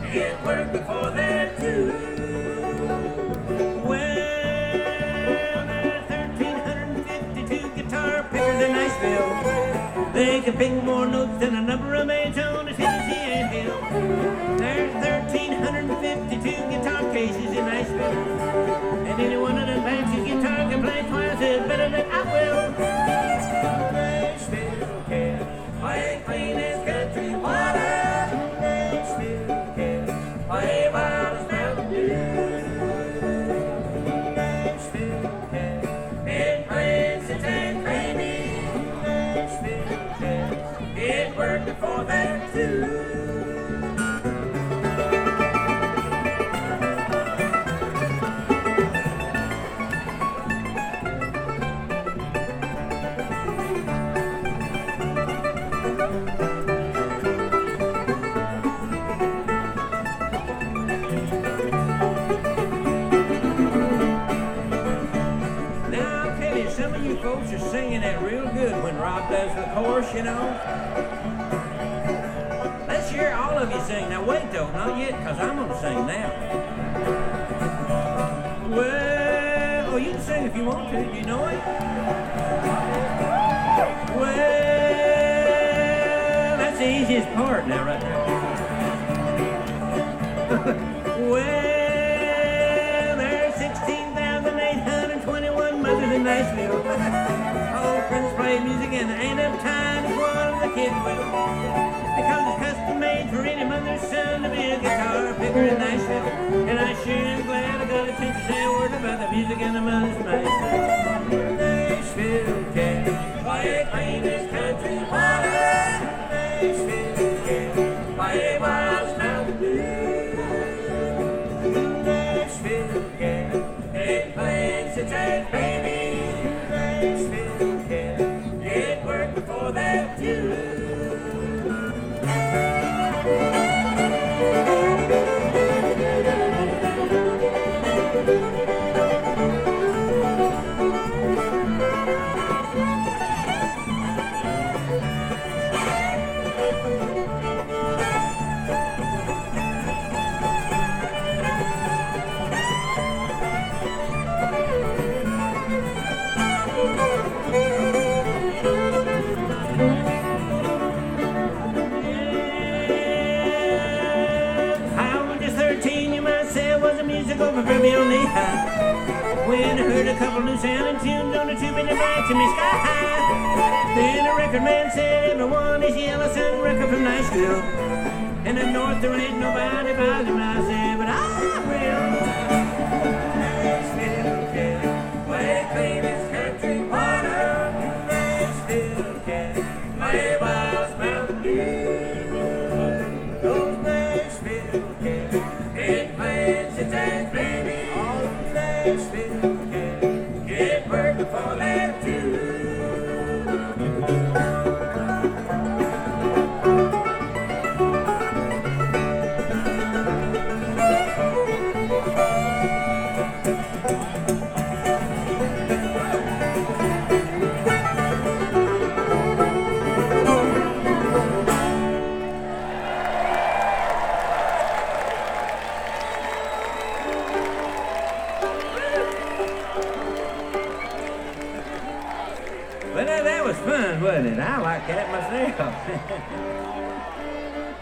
get work before that too. Well, there's 1,352 guitar pickers in Nashville. They can pick more notes than a number of maids on a Tennessee anthill. There's 1,352 guitar cases in Nashville. And any one of them banks his guitar can play twice as better than I will. Nashville can play clean as country water. Nashville can play wild as Mountain Dew. Nashville can get Francis and Gravy. Nashville can get work before that too. Some of you folks are singing it real good when Rob does the chorus, you know. Let's hear all of you sing. Now wait though, not yet, because I'm going to sing now. Well, you can sing if you want to. Do you know it? Well, that's the easiest part now, right there. Well, there's 16,821 mothers in Nashville. Old friends play music and there ain't enough time to one of the kids will. Because it's custom made for any mother's son to be a guitar picker in Nashville. And I sure am glad I got a chance to say a word about the music and the mother's Nashville. Nashville can play clean as country water. Nashville can play wild as Mountain Dew. Nashville can play such as baby. Nashville can get work before that too. Over from me on the high. When I heard a couple new sounding tunes on the tube in the back to me sky high. Then a record man said everyone is Yellow Sun record from Nashville. In the north there ain't nobody buys them. I said, but I will. Nashville can play clean as country water. Nashville can play wild as Mountain Dew. Those Nashville can play since and baby. All Nashville can get work before that too. Well, that was fun, wasn't it? I like that myself.